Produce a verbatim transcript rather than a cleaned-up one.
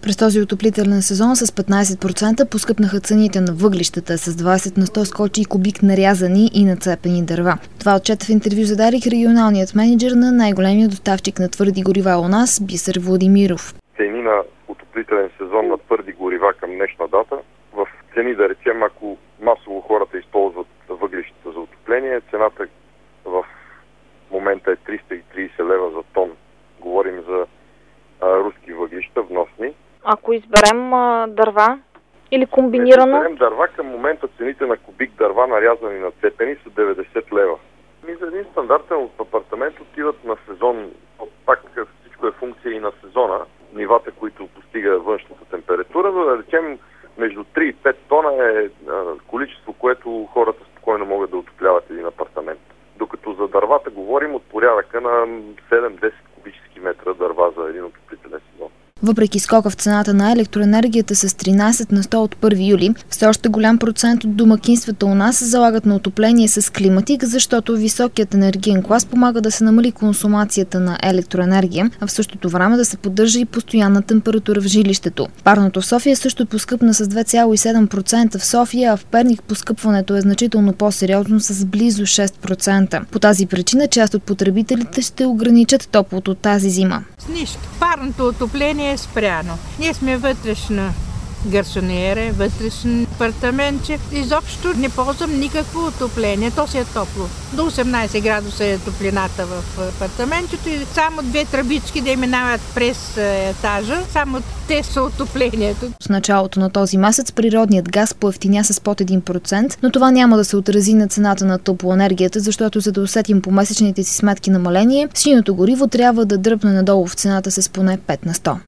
През този отоплителен сезон с петнайсет процента поскъпнаха цените на въглищата, с двайсет на сто скочи и кубик нарязани и нацепени дърва. Това отчета в интервю задарих регионалният менеджер на най-големия доставчик на твърди горива у нас, Бисер Владимиров. Цени на отоплителен сезон на твърди горива към днешна дата. В цени, да речем, ако масово хората използват въглищата за отопление, цената в момента е триста и трийсет лева за тон. Говорим за а, руски въглища, вносни. Ако изберем а, дърва или комбинирано? Ако изберем дърва, към момента цените на кубик дърва, нарязани и нацепени, са деветдесет лева. И за един стандартен апартамент отиват на сезон, пак всичко е функция и на сезона, нивата, които постига външната температура, но да речем между три и пет тона е а, количество, което хората спокойно могат да отопляват един апартамент. Докато за дървата говорим от порядъка на седем-десет кубически метра дърва за един отоплителен сезон. Въпреки скока в цената на електроенергията с тринайсет на сто от първи юли, все още голям процент от домакинствата у нас залагат на отопление с климатик, защото високият енергиен клас помага да се намали консумацията на електроенергия, а в същото време да се поддържа и постоянна температура в жилището. Парното в София също поскъпна с две цяло и седем процента в София, а в Перник поскъпването е значително по-сериозно с близо шест процента. По тази причина част от потребителите ще ограничат топлото тази зима. С нищо. Парното отопление е спряно. Ние сме вътрешна гарсониера, вътрешен апартаментче. Изобщо не ползвам никакво отопление. То си е топло. До осемнайсет градуса е топлината в апартаментчето и само две тръбички да минават през етажа. Само те са отоплението. С началото на този месец природният газ поевтиня с под един процент, но това няма да се отрази на цената на топлоенергията, защото за да усетим по месечните си сметки намаление, синьото гориво трябва да дръпне надолу в цената с поне пет на сто.